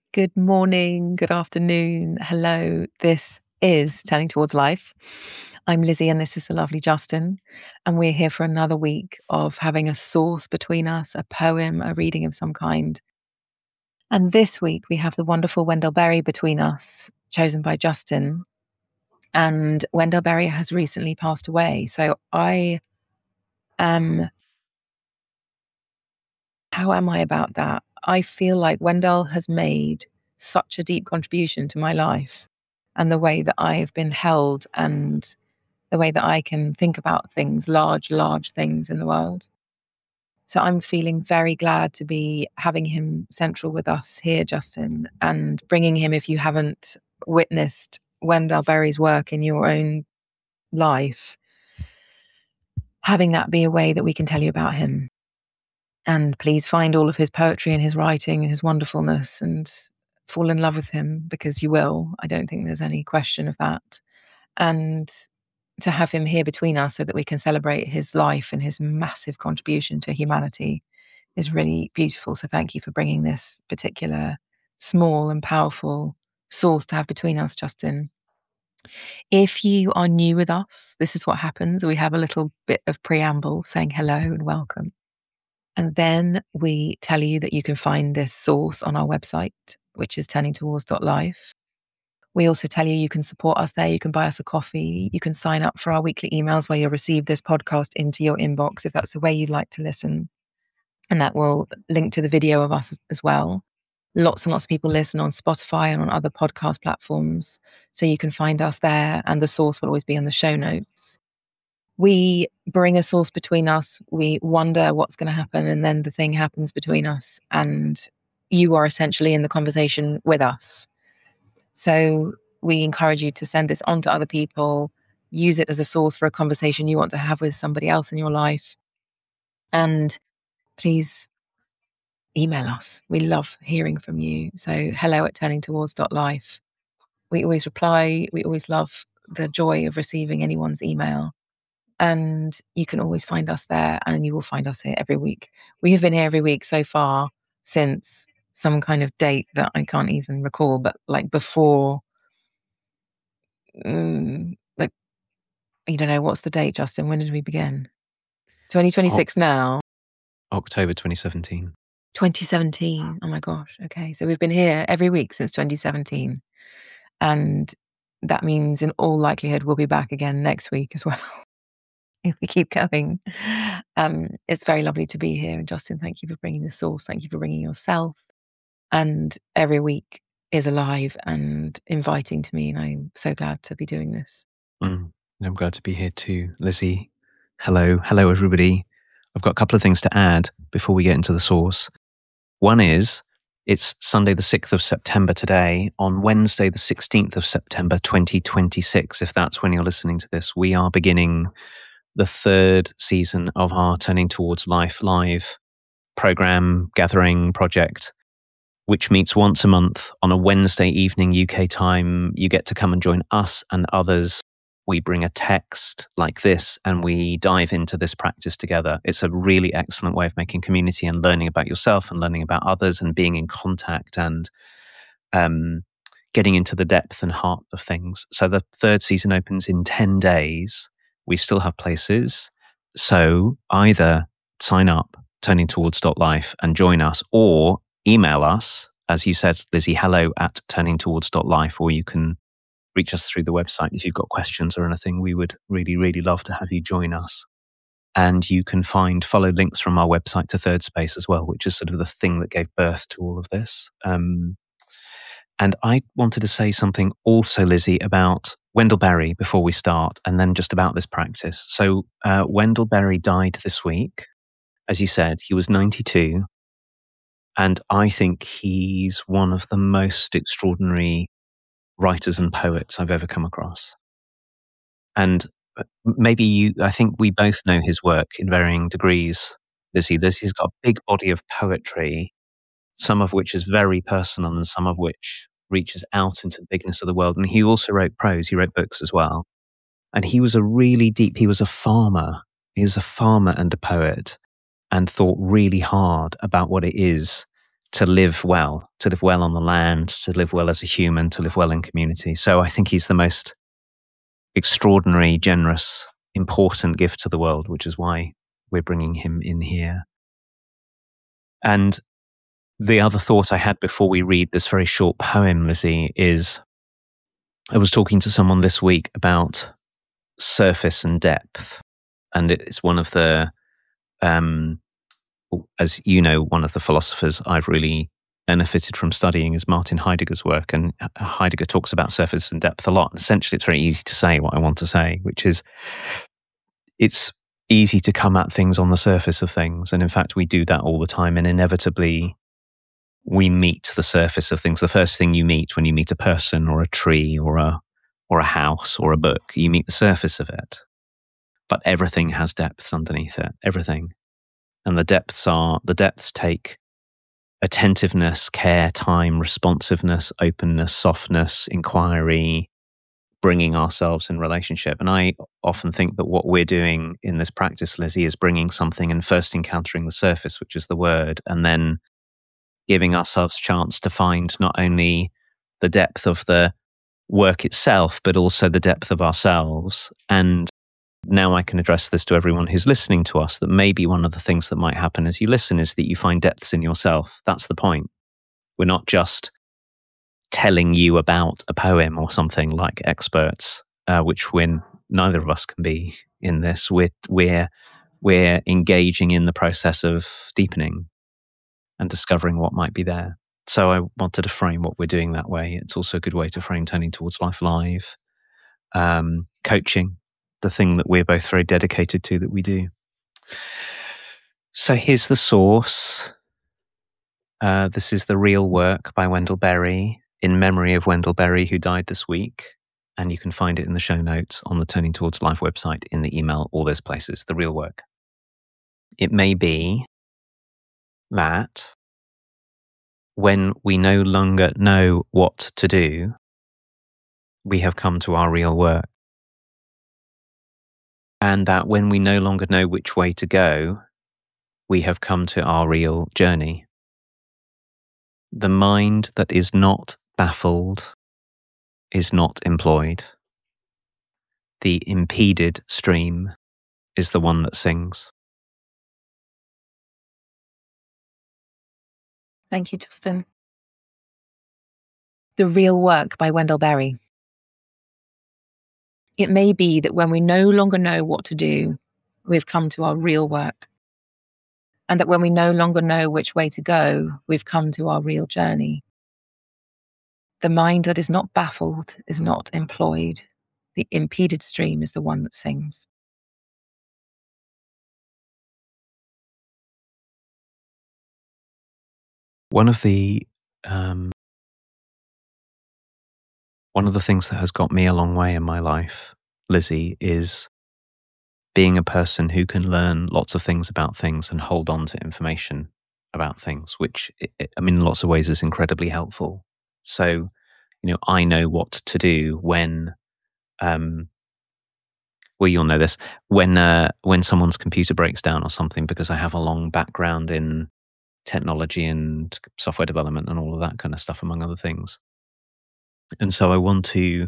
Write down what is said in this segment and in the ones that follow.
Good morning, good afternoon, hello. This is Turning Towards Life. I'm Lizzie and this is the lovely Justin. And we're here for another week of having a source between us, a poem, a reading of some kind. And this week we have the wonderful Wendell Berry between us, chosen by Justin. And Wendell Berry has recently passed away. So how am I about that? I feel like Wendell has made such a deep contribution to my life and the way that I have been held and the way that I can think about things, large things in the world. So I'm feeling very glad to be having him central with us here, Justin, and bringing him, if you haven't witnessed Wendell Berry's work in your own life, having that be a way that we can tell you about him. And please find all of his poetry and his writing and his wonderfulness and fall in love with him, because you will. I don't think there's any question of that. And to have him here between us so that we can celebrate his life and his massive contribution to humanity is really beautiful. So thank you for bringing this particular small and powerful source to have between us, Justin. If you are new with us, this is what happens. We have a little bit of preamble saying hello and welcome. And then we tell you that you can find this source on our website, which is turningtowards.life. We also tell you can support us there. You can buy us a coffee. You can sign up for our weekly emails where you'll receive this podcast into your inbox if that's the way you'd like to listen. And that will link to the video of us as well. Lots and lots of people listen on Spotify and on other podcast platforms. So you can find us there, and the source will always be in the show notes. We bring a source between us. We wonder what's going to happen, and then the thing happens between us, and you are essentially in the conversation with us. So we encourage you to send this on to other people, use it as a source for a conversation you want to have with somebody else in your life. And please email us. We love hearing from you. So hello@turningtowards.life. We always reply. We always love the joy of receiving anyone's email. And you can always find us there, and you will find us here every week. We have been here every week so far since some kind of date that I can't even recall, but like before, like, you don't know, what's the date, Justin? When did we begin? 2026 now. October 2017. 2017. Oh my gosh. Okay. So we've been here every week since 2017. And that means in all likelihood, we'll be back again next week as well. If we keep going. It's very lovely to be here. And Justin, thank you for bringing the source. Thank you for bringing yourself. And every week is alive and inviting to me. And I'm so glad to be doing this. I'm glad to be here too, Lizzie. Hello, everybody. I've got a couple of things to add before we get into the source. One is, it's Sunday the 6th of September today. On Wednesday the 16th of September 2026, if that's when you're listening to this, we are beginning the third season of our Turning Towards Life live program, gathering, project, which meets once a month on a Wednesday evening UK time. You get to come and join us and others. We bring a text like this and we dive into this practice together. It's a really excellent way of making community and learning about yourself and learning about others and being in contact and getting into the depth and heart of things. So the third season opens in 10 days. We still have places. So either sign up, turningtowards.life, and join us, or email us, as you said, Lizzie, hello@turningtowards.life, or you can reach us through the website if you've got questions or anything. We would really, really love to have you join us. And you can follow links from our website to Third Space as well, which is sort of the thing that gave birth to all of this. And I wanted to say something also, Lizzie, about Wendell Berry before we start, and then just about this practice. So Wendell Berry died this week. As you said, he was 92. And I think he's one of the most extraordinary writers and poets I've ever come across. And I think we both know his work in varying degrees, Lizzie. He's got a big body of poetry, some of which is very personal and some of which reaches out into the bigness of the world. And he also wrote prose. He wrote books as well. And he was he was a farmer. He was a farmer and a poet, and thought really hard about what it is to live well on the land, to live well as a human, to live well in community. So I think he's the most extraordinary, generous, important gift to the world, which is why we're bringing him in here. And the other thought I had before we read this very short poem, Lizzie, is I was talking to someone this week about surface and depth. And it's one of the, as you know, one of the philosophers I've really benefited from studying is Martin Heidegger's work. And Heidegger talks about surface and depth a lot. And essentially, it's very easy to say what I want to say, which is it's easy to come at things on the surface of things. And in fact, we do that all the time. And inevitably, we meet the surface of things. The first thing you meet when you meet a person or a tree or a house or a book, you meet the surface of it. But everything has depths underneath it, everything. And the depths take attentiveness, care, time, responsiveness, openness, softness, inquiry, bringing ourselves in relationship. And I often think that what we're doing in this practice, Lizzie, is bringing something and first encountering the surface, which is the word, and then giving ourselves chance to find not only the depth of the work itself, but also the depth of ourselves. And now I can address this to everyone who's listening to us, that maybe one of the things that might happen as you listen is that you find depths in yourself. That's the point. We're not just telling you about a poem or something like experts, which neither of us can be in this. We're engaging in the process of deepening and discovering what might be there. So I wanted to frame what we're doing that way. It's also a good way to frame Turning Towards Life Live, coaching, the thing that we're both very dedicated to that we do. So here's the source. This is The Real Work by Wendell Berry, in memory of Wendell Berry, who died this week. And you can find it in the show notes on the Turning Towards Life website, in the email, all those places. The Real Work. It may be that when we no longer know what to do, we have come to our real work. And that when we no longer know which way to go, we have come to our real journey. The mind that is not baffled is not employed. The impeded stream is the one that sings. Thank you, Justin. The Real Work by Wendell Berry. It may be that when we no longer know what to do, we've come to our real work. And that when we no longer know which way to go, we've come to our real journey. The mind that is not baffled is not employed. The impeded stream is the one that sings. One of the things that has got me a long way in my life, Lizzie, is being a person who can learn lots of things about things and hold on to information about things, which, in lots of ways is incredibly helpful. So, I know what to do when, you'll know this, when someone's computer breaks down or something, because I have a long background in technology and software development and all of that kind of stuff, among other things. And so I want to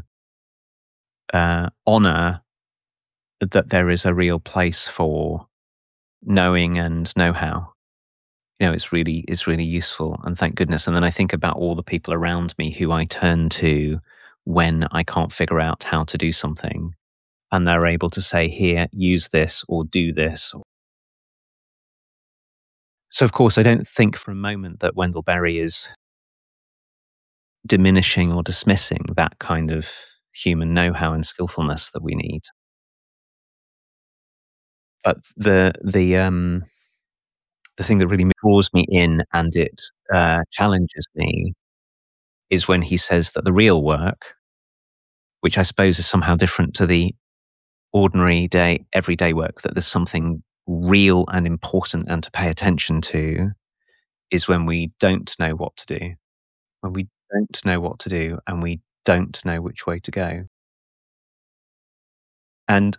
honor that there is a real place for knowing and know-how. It's really useful, and thank goodness. And then I think about all the people around me who I turn to when I can't figure out how to do something, and they're able to say, here, use this or do this. So, of course, I don't think for a moment that Wendell Berry is diminishing or dismissing that kind of human know-how and skillfulness that we need. But the thing that really draws me in and it challenges me is when he says that the real work, which I suppose is somehow different to the ordinary day, everyday work, that there's something real and important and to pay attention to, is when we don't know what to do. When we don't know what to do and we don't know which way to go. And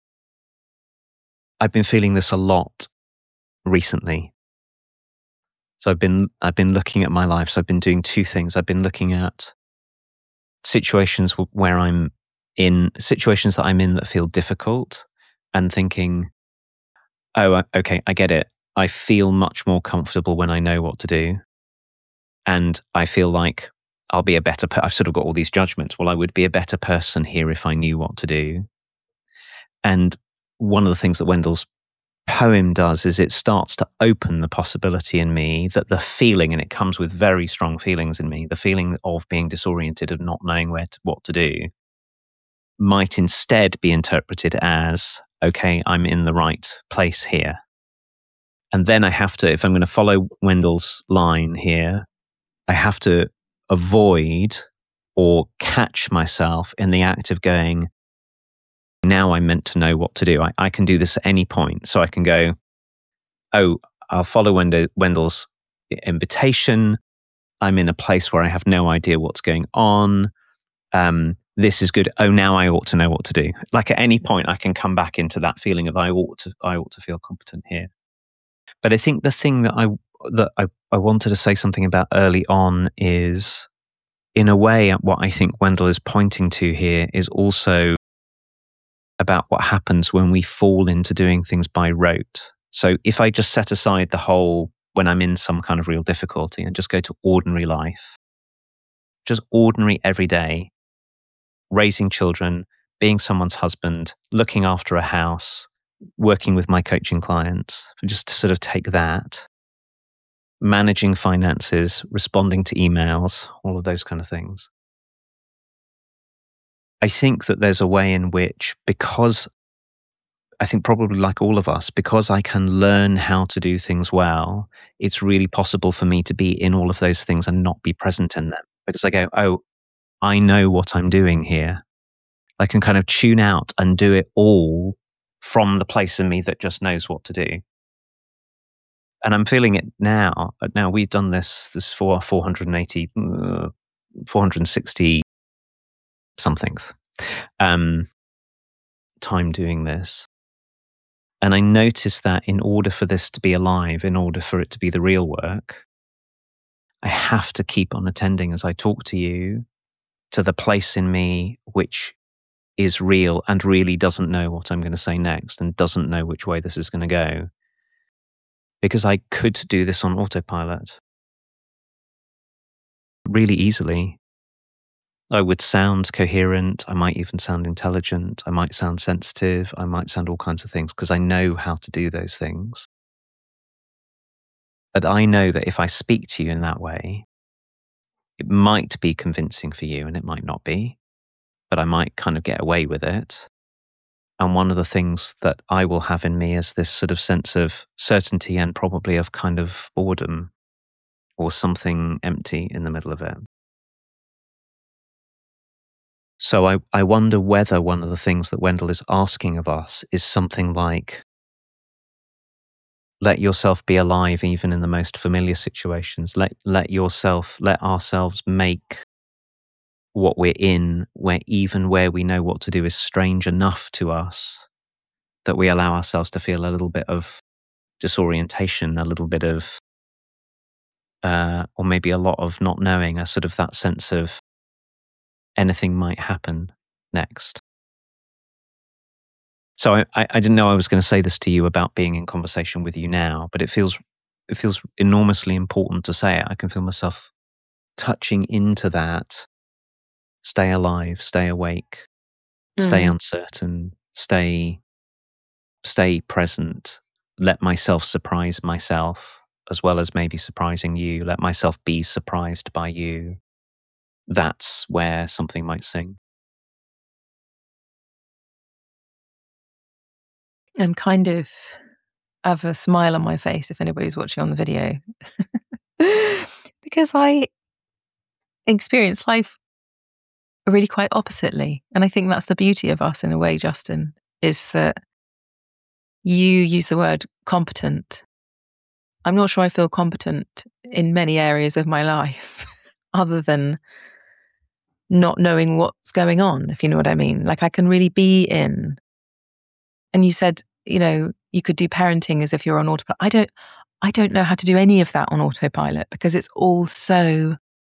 I've been feeling this a lot recently. So I've been looking at my life. So I've been doing two things. I've been looking at situations where I'm in situations that I'm in that feel difficult, and thinking, oh, okay, I get it. I feel much more comfortable when I know what to do. And I feel like I'll be a better I've sort of got all these judgments. Well, I would be a better person here if I knew what to do. And one of the things that Wendell's poem does is it starts to open the possibility in me that the feeling, and it comes with very strong feelings in me, the feeling of being disoriented, of not knowing what to do, might instead be interpreted as, okay, I'm in the right place here. And then I have to, if I'm going to follow Wendell's line here, I have to avoid or catch myself in the act of going, now I'm meant to know what to do. I can do this at any point. So I can go, oh, I'll follow Wendell's invitation. I'm in a place where I have no idea what's going on. This is good. Oh, now I ought to know what to do. Like at any point, I can come back into that feeling of I ought to feel competent here. But I think the thing that I wanted to say something about early on is, in a way, what I think Wendell is pointing to here is also about what happens when we fall into doing things by rote. So if I just set aside the whole, when I'm in some kind of real difficulty, and just go to ordinary life, just ordinary everyday, raising children, being someone's husband, looking after a house, working with my coaching clients, just to sort of take that, managing finances, responding to emails, all of those kind of things. I think that there's a way in which, because I think probably like all of us, because I can learn how to do things well, it's really possible for me to be in all of those things and not be present in them. Because I go, oh, I know what I'm doing here. I can kind of tune out and do it all from the place in me that just knows what to do. And I'm feeling it now. Now we've done this for 460 something time doing this. And I noticed that in order for this to be alive, in order for it to be the real work, I have to keep on attending as I talk to you to the place in me which is real and really doesn't know what I'm going to say next and doesn't know which way this is going to go. Because I could do this on autopilot really easily. I would sound coherent. I might even sound intelligent. I might sound sensitive. I might sound all kinds of things because I know how to do those things. But I know that if I speak to you in that way, it might be convincing for you and it might not be, but I might kind of get away with it. And one of the things that I will have in me is this sort of sense of certainty and probably of kind of boredom or something empty in the middle of it. So I wonder whether one of the things that Wendell is asking of us is something like, let yourself be alive even in the most familiar situations. Let ourselves make what we're in, where we know what to do is strange enough to us that we allow ourselves to feel a little bit of disorientation, a little bit of, or maybe a lot of not knowing, a sort of that sense of anything might happen next. So I didn't know I was going to say this to you about being in conversation with you now, but it feels enormously important to say it. I can feel myself touching into that. Stay alive, stay awake, stay uncertain, stay present. Let myself surprise myself as well as maybe surprising you. Let myself be surprised by you. That's where something might sing. And kind of have a smile on my face if anybody's watching on the video. Because I experience life really quite oppositely. And I think that's the beauty of us in a way, Justin, is that you use the word competent. I'm not sure I feel competent in many areas of my life other than not knowing what's going on, if you know what I mean. Like I can really be in. And you said, you could do parenting as if you're on autopilot. I don't know how to do any of that on autopilot because it's all so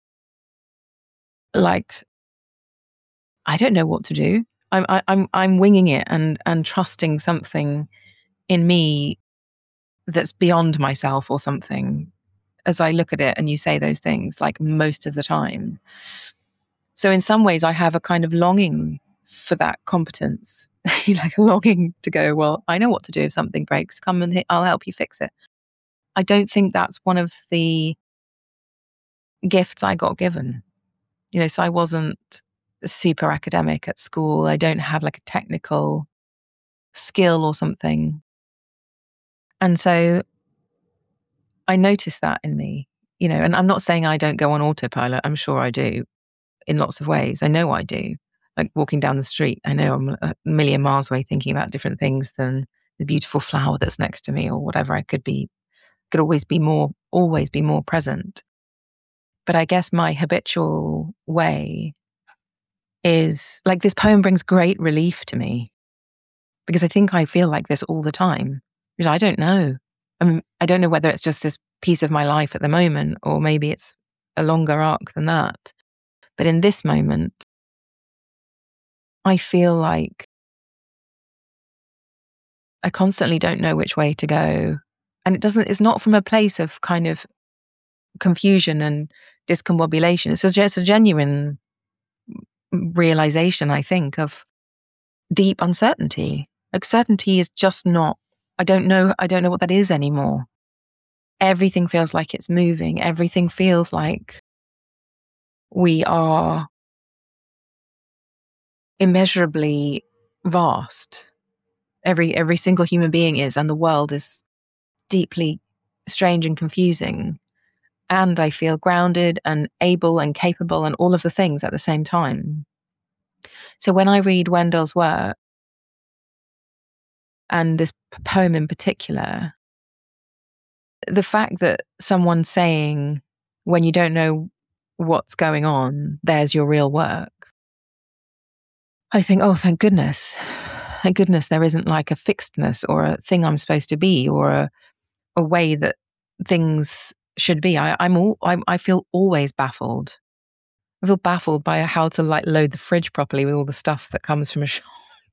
like, I don't know what to do. I'm winging it and trusting something in me that's beyond myself or something as I look at it and you say those things like most of the time. So in some ways I have a kind of longing for that competence, like a longing to go, well, I know what to do if something breaks. Come and I'll help you fix it. I don't think that's one of the gifts I got given. So I wasn't super academic at school. I don't have like a technical skill or something. And so I noticed that in me, and I'm not saying I don't go on autopilot. I'm sure I do in lots of ways. I know I do. Like walking down the street, I know I'm a million miles away thinking about different things than the beautiful flower that's next to me or whatever. I could always be more present. But I guess my habitual way is like this poem brings great relief to me because I think I feel like this all the time. Because I don't know. I don't know whether it's just this piece of my life at the moment or maybe it's a longer arc than that. But in this moment, I feel like I constantly don't know which way to go. And it's not from a place of kind of confusion and discombobulation. It's just a genuine realization, I think, of deep uncertainty. Like certainty is just not, I don't know what that is anymore. Everything feels like it's moving. Everything feels like we are immeasurably vast. Every single human being is, and the world is deeply strange and confusing. And I feel grounded and able and capable and all of the things at the same time. So when I read Wendell's work, and this poem in particular, the fact that someone's saying, when you don't know what's going on, there's your real work. I think, oh, thank goodness. Thank goodness there isn't like a fixedness or a thing I'm supposed to be or a way that things should be. I feel always baffled. I feel baffled by how to like load the fridge properly with all the stuff that comes from a shop.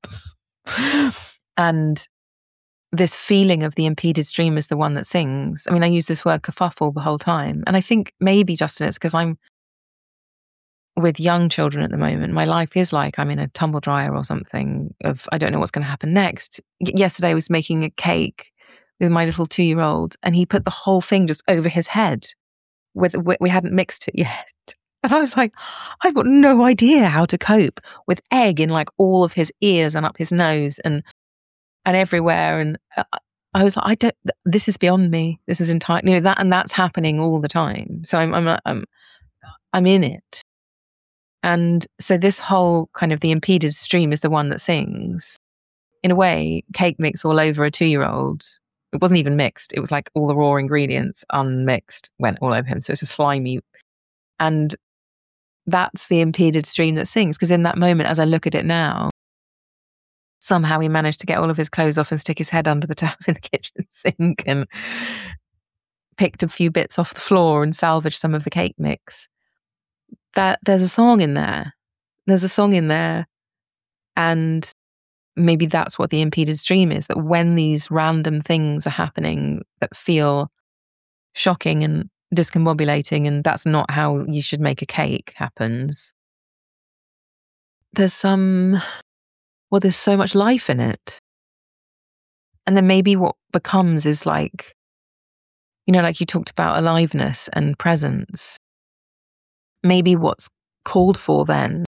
And this feeling of the impeded stream is the one that sings. I mean, I use this word kerfuffle the whole time. And I think maybe, Justin, it's because I'm with young children at the moment. My life is like I'm in a tumble dryer or something of I don't know what's going to happen next. Yesterday I was making a cake with my little 2-year-old and he put the whole thing just over his head. We hadn't mixed it yet. And I was like, I've got no idea how to cope with egg in like all of his ears and up his nose and everywhere. And I was like, this is beyond me. This is entirely, that's happening all the time. So I'm in it. And so this whole kind of the impeded stream is the one that sings. In a way, cake mix all over a 2-year-old. It wasn't even mixed. It was like all the raw ingredients unmixed went all over him. So it's a slimy. And that's the impeded stream that sings. Because in that moment, as I look at it now, somehow he managed to get all of his clothes off and stick his head under the tap in the kitchen sink and picked a few bits off the floor and salvaged some of the cake mix. That there's a song in there. There's a song in there. And maybe that's what the impeded stream is, that when these random things are happening that feel shocking and discombobulating, and that's not how you should make a cake happens, there's so much life in it. And then maybe what becomes is like, like you talked about aliveness and presence. Maybe what's called for then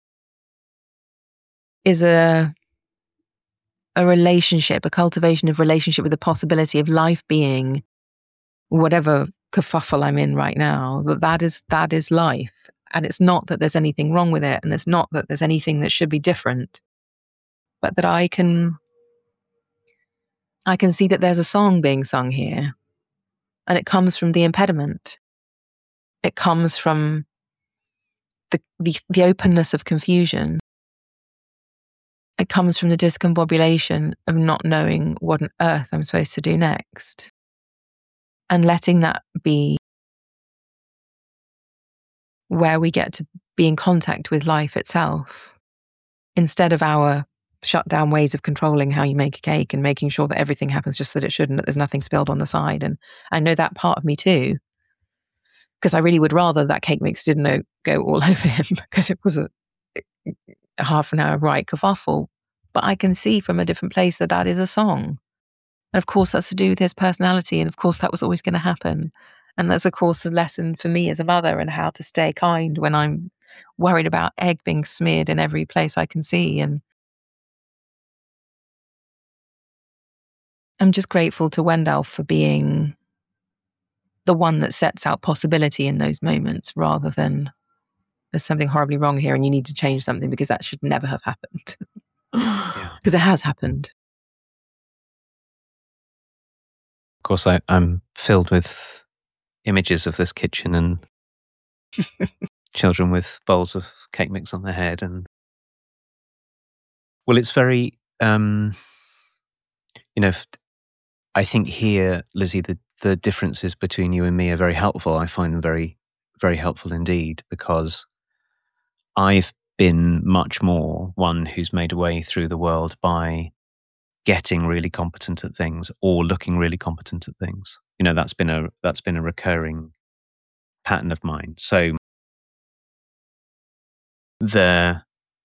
is a relationship, a cultivation of relationship with the possibility of life being whatever kerfuffle I'm in right now, that is life. And it's not that there's anything wrong with it, and it's not that there's anything that should be different, but that I can see that there's a song being sung here, and it comes from the impediment. It comes from the openness of confusion. It comes from the discombobulation of not knowing what on earth I'm supposed to do next. and letting that be where we get to be in contact with life itself, instead of our shut down ways of controlling how you make a cake and making sure that everything happens just that it should and that there's nothing spilled on the side. And I know that part of me too, because I really would rather that cake mix didn't go all over him, because it was a half an hour right kerfuffle. But I can see from a different place that that is a song. And of course, that's to do with his personality. And of course, that was always going to happen. And that's, of course, a lesson for me as a mother and how to stay kind when I'm worried about egg being smeared in every place I can see. And I'm just grateful to Wendell for being the one that sets out possibility in those moments, rather than there's something horribly wrong here and you need to change something because that should never have happened. Because it has happened. Of course, I'm filled with images of this kitchen and children with bowls of cake mix on their head. And well, it's very, I think here, Lizzie, the differences between you and me are very helpful. I find them very, very helpful indeed, because I've been much more one who's made a way through the world by getting really competent at things or looking really competent at things. That's been a recurring pattern of mine. So the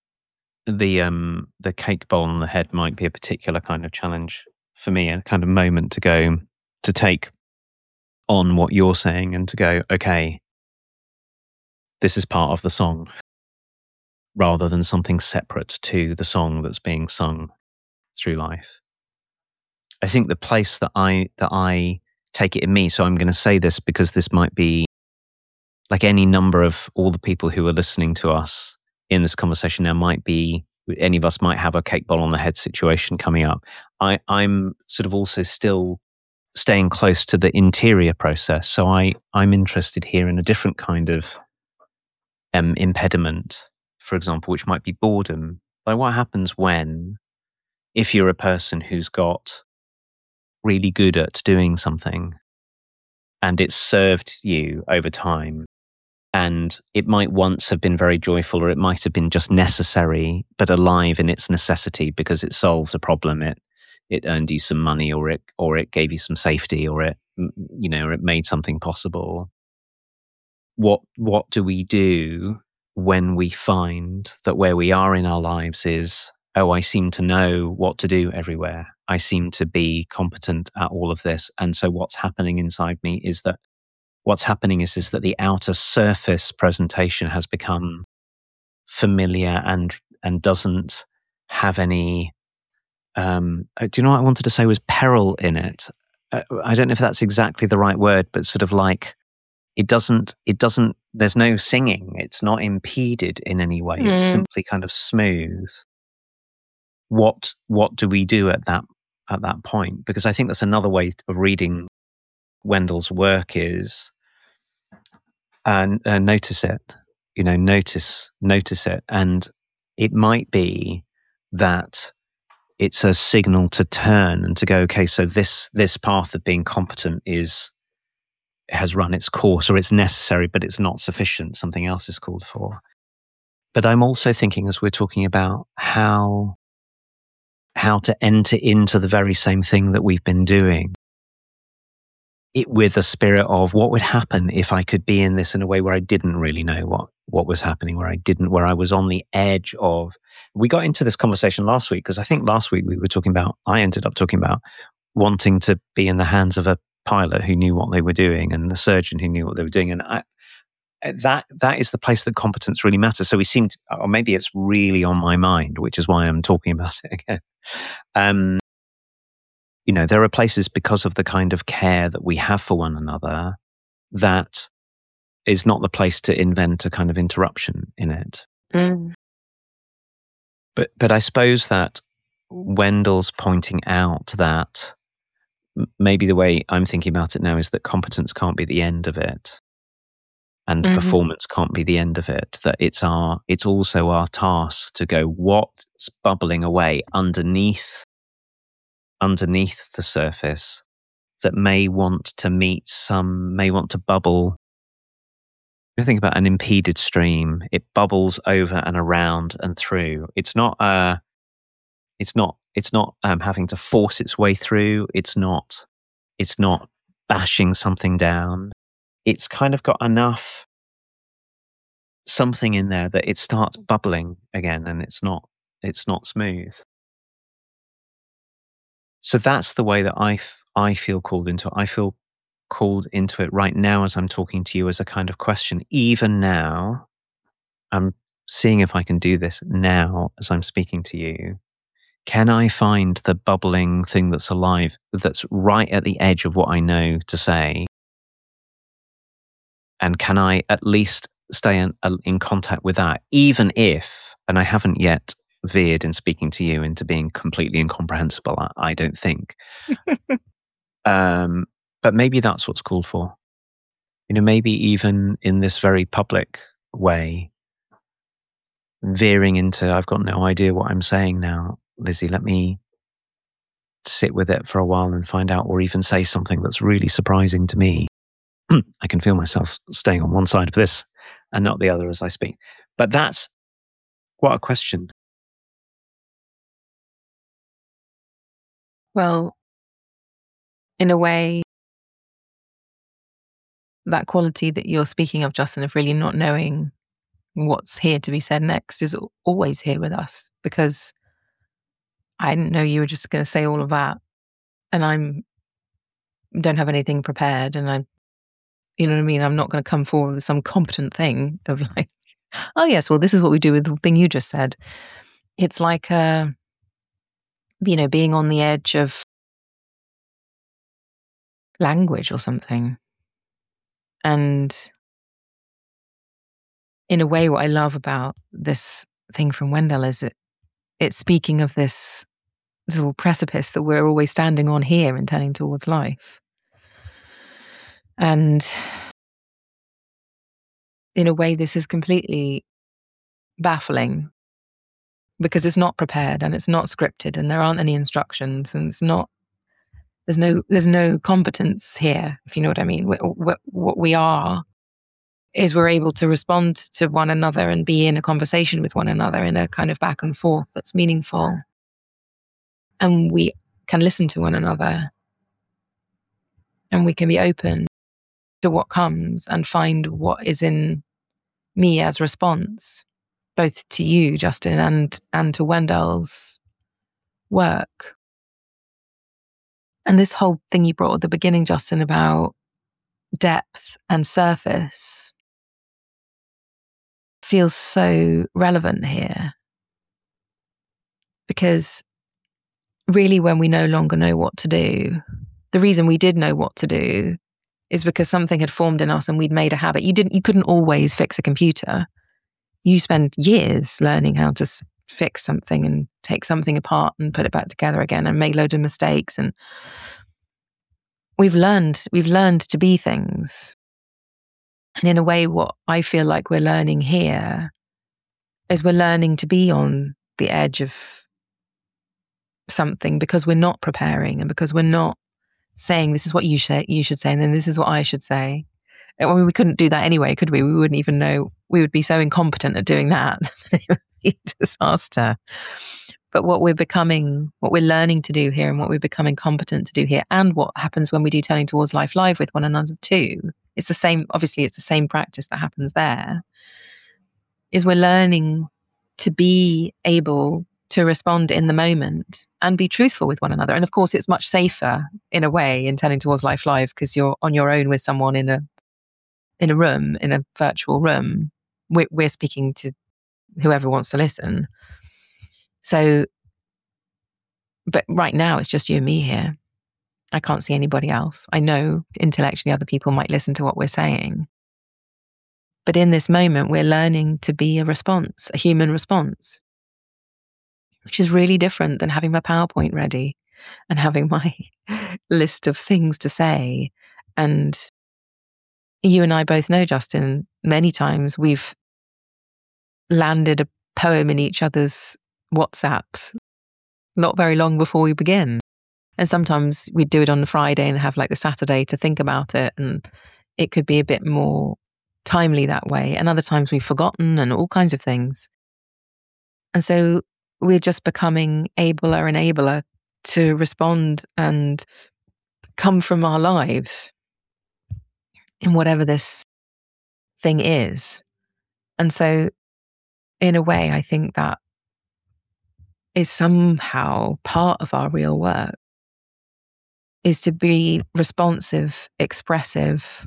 cake bowl on the head might be a particular kind of challenge for me, a kind of moment to take on what you're saying and to go, okay, this is part of the song, rather than something separate to the song that's being sung through life. I think the place that I take it in me, so I'm going to say this because this might be like any number of all the people who are listening to us in this conversation now, might be, any of us might have a cake bowl on the head situation coming up. I'm sort of also still staying close to the interior process. So I'm interested here in a different kind of impediment, for example, which might be boredom. Like, what happens if you're a person who's got really good at doing something and it's served you over time, and it might once have been very joyful, or it might have been just necessary, but alive in its necessity because it solved a problem. It earned you some money, or it gave you some safety, or it made something possible. What do we do when we find that where we are in our lives is, I seem to know what to do everywhere. I seem to be competent at all of this. And so what's happening inside me is that the outer surface presentation has become familiar and doesn't have any, do you know what I wanted to say was peril in it? I don't know if that's exactly the right word, but sort of like, it doesn't, there's no singing. It's not impeded in any way. It's simply kind of smooth. What do we do at that point? Because I think that's another way of reading Wendell's work is, notice it, notice it. And it might be that it's a signal to turn and to go, okay, so this path of being competent has run its course, or it's necessary, but it's not sufficient. Something else is called for. But I'm also thinking, as we're talking about how to enter into the very same thing that we've been doing, it with a spirit of what would happen if I could be in this in a way where I didn't really know what was happening, where I was on the edge of. We got into this conversation last week, because I think last week I ended up talking about wanting to be in the hands of a pilot who knew what they were doing and a surgeon who knew what they were doing. And that is the place that competence really matters. So we seem to, or maybe it's really on my mind, which is why I'm talking about it again. There are places, because of the kind of care that we have for one another, that is not the place to invent a kind of interruption in it. But I suppose that Wendell's pointing out that maybe the way I'm thinking about it now is that competence can't be the end of it, and performance can't be the end of it. That it's also our task to go, what's bubbling away underneath the surface, that may want to meet may want to bubble. You think about an impeded stream, it bubbles over and around and through. It's not having to force its way through. It's not bashing something down. It's kind of got enough something in there that it starts bubbling again, and it's not smooth. So that's the way that I feel called into it. I feel called into it right now as I'm talking to you as a kind of question. Even now, I'm seeing if I can do this now as I'm speaking to you. Can I find the bubbling thing that's alive, that's right at the edge of what I know to say? And can I at least stay in contact with that, even if, and I haven't yet veered in speaking to you into being completely incomprehensible, I don't think. But maybe that's what's called for. Maybe even in this very public way, veering into, I've got no idea what I'm saying now, Lizzie, let me sit with it for a while and find out, or even say something that's really surprising to me. I can feel myself staying on one side of this and not the other as I speak. But that's what a question. Well, in a way, that quality that you're speaking of, Justin, of really not knowing what's here to be said next is always here with us, because I didn't know you were just going to say all of that, and I don't have anything prepared, and you know what I mean? I'm not going to come forward with some competent thing of like, oh yes, well, this is what we do with the thing you just said. It's like, being on the edge of language or something. And in a way, what I love about this thing from Wendell is it's speaking of this little precipice that we're always standing on here and turning towards life. And in a way, this is completely baffling because it's not prepared and it's not scripted and there aren't any instructions and there's no competence here, if you know what I mean. What we are is we're able to respond to one another and be in a conversation with one another in a kind of back and forth that's meaningful. And we can listen to one another and we can be open to what comes and find what is in me as response, both to you, Justin, and to Wendell's work. And this whole thing you brought at the beginning, Justin, about depth and surface feels so relevant here. Because really, when we no longer know what to do, the reason we did know what to do is because something had formed in us and we'd made a habit. You couldn't always fix a computer. You spend years learning how to fix something and take something apart and put it back together again and make loads of mistakes. And we've learned to be things. And in a way, what I feel like we're learning here is we're learning to be on the edge of something because we're not preparing and because we're not saying this is what you should say and then this is what I should say. I mean, we couldn't do that anyway, could we? We wouldn't even know. We would be so incompetent at doing that. It would be a disaster. But what we're learning to do here and what we're becoming competent to do here, and what happens when we do Turning Towards Life Live with one another too, it's the same. Obviously, it's the same practice that happens there, is we're learning to be able to respond in the moment and be truthful with one another. And of course, it's much safer in a way in Turning Towards Life Live because you're on your own with someone in a room, in a virtual room. We're speaking to whoever wants to listen. So, but right now it's just you and me here. I can't see anybody else. I know intellectually other people might listen to what we're saying. But in this moment, we're learning to be a response, a human response, which is really different than having my PowerPoint ready and having my list of things to say. And you and I both know, Justin, many times we've landed a poem in each other's WhatsApps not very long before we begin. And sometimes we'd do it on the Friday and have like the Saturday to think about it. And it could be a bit more timely that way. And other times we've forgotten and all kinds of things. And so we're just becoming abler and abler to respond and come from our lives in whatever this thing is. And so, in a way, I think that is somehow part of our real work, is to be responsive, expressive,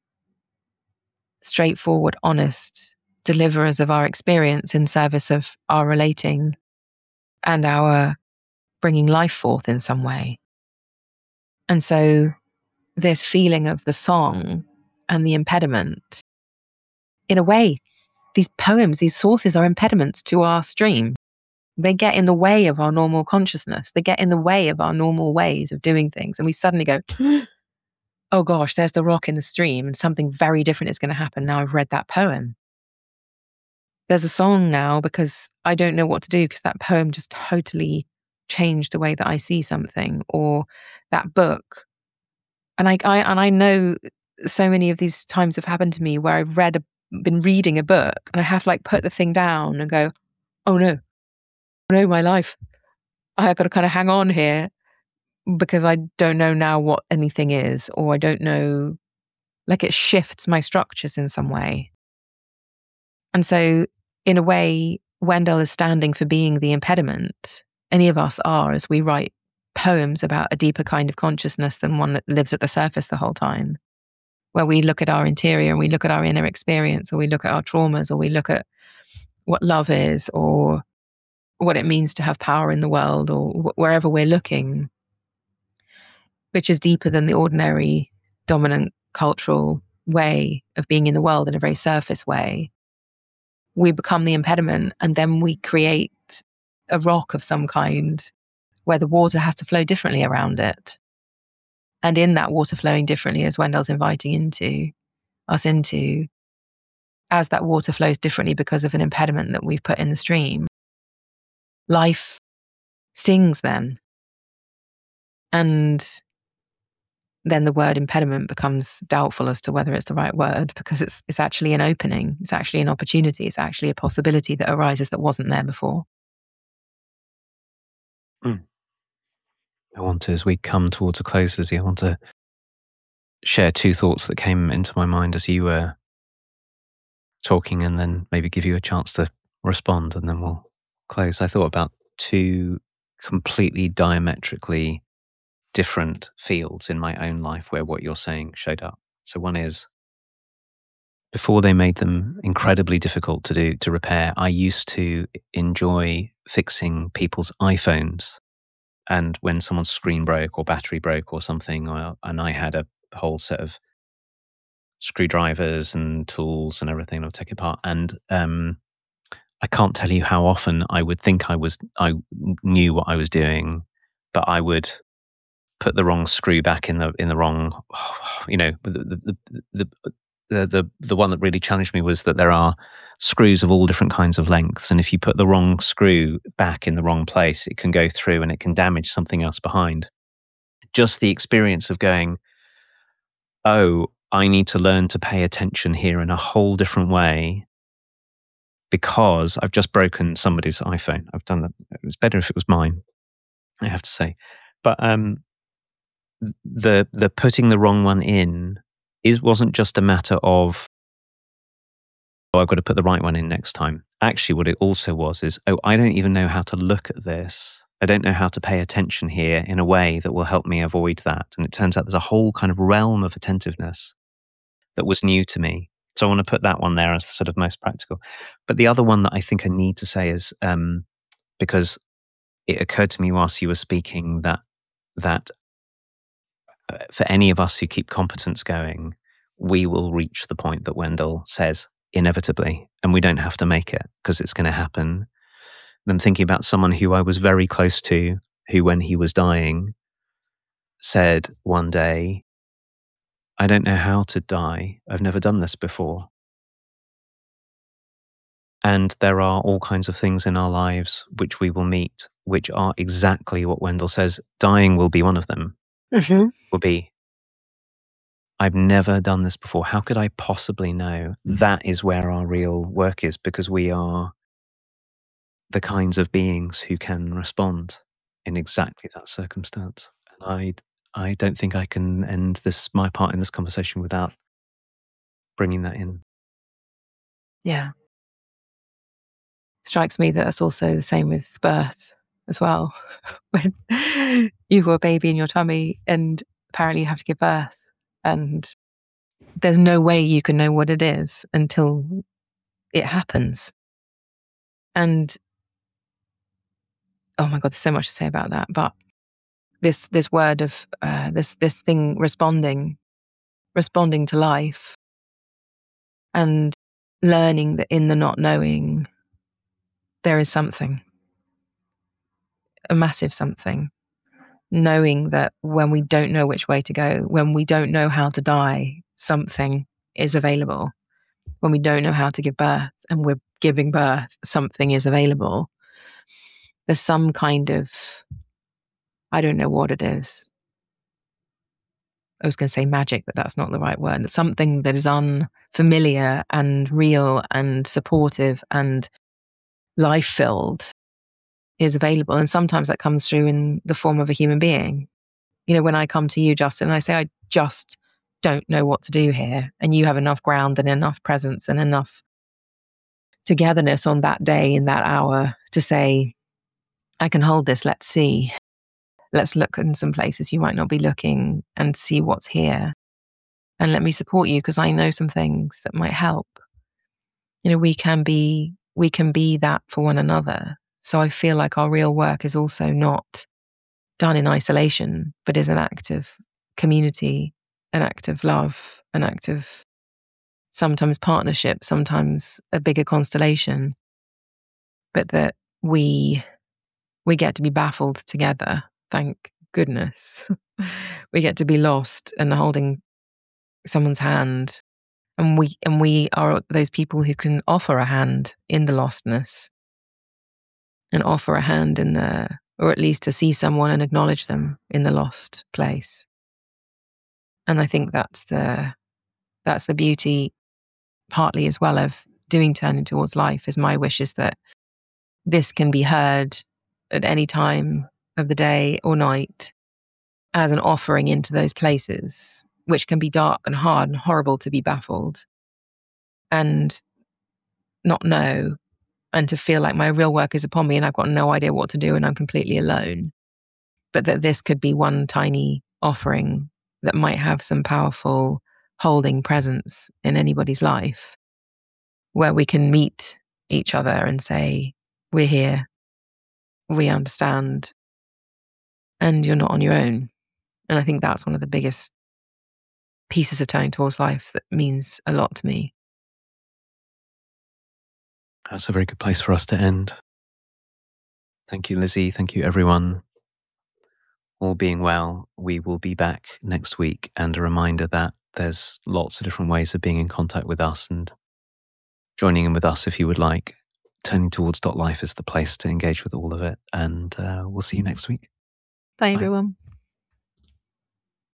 straightforward, honest, deliverers of our experience in service of our relating and our bringing life forth in some way. And so this feeling of the song and the impediment, in a way, these poems, these sources are impediments to our stream. They get in the way of our normal consciousness. They get in the way of our normal ways of doing things. And we suddenly go, oh gosh, there's the rock in the stream and something very different is going to happen now I've read that poem. There's a song now because I don't know what to do because that poem just totally changed the way that I see something, or that book. And I know so many of these times have happened to me where I've been reading a book and I have to like put the thing down and go, oh no, my life. I've got to kind of hang on here because I don't know now what anything is, or I don't know, like it shifts my structures in some way. And so in a way, Wendell is standing for being the impediment. Any of us are, as we write poems about a deeper kind of consciousness than one that lives at the surface the whole time, where we look at our interior and we look at our inner experience, or we look at our traumas, or we look at what love is, or what it means to have power in the world, or wherever we're looking, which is deeper than the ordinary dominant cultural way of being in the world in a very surface way. We become the impediment, and then we create a rock of some kind where the water has to flow differently around it. And in that water flowing differently, as Wendell's inviting us into, as that water flows differently because of an impediment that we've put in the stream, life sings then. And then the word impediment becomes doubtful as to whether it's the right word, because it's actually an opening, it's actually an opportunity, it's actually a possibility that arises that wasn't there before. I want to, as we come towards a close, Lizzie, I want to share two thoughts that came into my mind as you were talking, and then maybe give you a chance to respond, and then we'll close. I thought about two completely diametrically different fields in my own life where what you're saying showed up. So one is, before they made them incredibly difficult to repair, I used to enjoy fixing people's iPhones. And when someone's screen broke or battery broke or something, and I had a whole set of screwdrivers and tools and everything, I would take it apart. And I can't tell you how often I would think I knew what I was doing, but I would put the wrong screw back in the wrong, the one that really challenged me was that there are screws of all different kinds of lengths, and if you put the wrong screw back in the wrong place, it can go through and it can damage something else behind. Just the experience of going, oh, I need to learn to pay attention here in a whole different way because I've just broken somebody's iPhone. I've done that. It was better if it was mine, I have to say. But the putting the wrong one in wasn't just a matter of, oh, I've got to put the right one in next time. Actually, what it also was is, oh, I don't even know how to look at this. I don't know how to pay attention here in a way that will help me avoid that. And it turns out there's a whole kind of realm of attentiveness that was new to me. So I want to put that one there as sort of most practical. But the other one that I think I need to say is, because it occurred to me whilst you were speaking that for any of us who keep competence going, we will reach the point that Wendell says inevitably, and we don't have to make it because it's going to happen. And I'm thinking about someone who I was very close to, who when he was dying said one day, I don't know how to die. I've never done this before. And there are all kinds of things in our lives which we will meet, which are exactly what Wendell says. Dying will be one of them. Mm-hmm. Will be, I've never done this before. How could I possibly know? That is where our real work is, because we are the kinds of beings who can respond in exactly that circumstance. And I don't think I can end my part in this conversation without bringing that in. Yeah. Strikes me that that's also the same with birth as well. When you've got a baby in your tummy and apparently you have to give birth, and there's no way you can know what it is until it happens. And oh my God, there's so much to say about that. But this word of this thing responding to life, and learning that in the not knowing there is something, a massive something. Knowing that when we don't know which way to go, when we don't know how to die, something is available. When we don't know how to give birth and we're giving birth, something is available. There's some kind of, I don't know what it is. I was going to say magic, but that's not the right word. It's something that is unfamiliar and real and supportive and life-filled is available. And sometimes that comes through in the form of a human being. You know, when I come to you, Justin, and I say, I just don't know what to do here. And you have enough ground and enough presence and enough togetherness on that day, in that hour, to say, I can hold this. Let's see. Let's look in some places you might not be looking and see what's here. And let me support you because I know some things that might help. You know, we can be that for one another. So I feel like our real work is also not done in isolation, but is an act of community, an act of love, an act of sometimes partnership, sometimes a bigger constellation, but that we get to be baffled together. Thank goodness. We get to be lost and holding someone's hand. And we are those people who can offer a hand in the lostness and offer a hand in or at least to see someone and acknowledge them in the lost place. And I think that's the beauty, partly as well, of doing Turning Towards Life. Is my wish is that this can be heard at any time of the day or night as an offering into those places, which can be dark and hard and horrible to be baffled and not know, and to feel like my real work is upon me and I've got no idea what to do and I'm completely alone. But that this could be one tiny offering that might have some powerful holding presence in anybody's life, where we can meet each other and say, we're here, we understand, and you're not on your own. And I think that's one of the biggest pieces of Turning Towards Life that means a lot to me. That's a very good place for us to end. Thank you, Lizzie. Thank you, everyone. All being well, we will be back next week. And a reminder that there's lots of different ways of being in contact with us and joining in with us if you would like. Turningtowards.life is the place to engage with all of it. And we'll see you next week. Bye, everyone.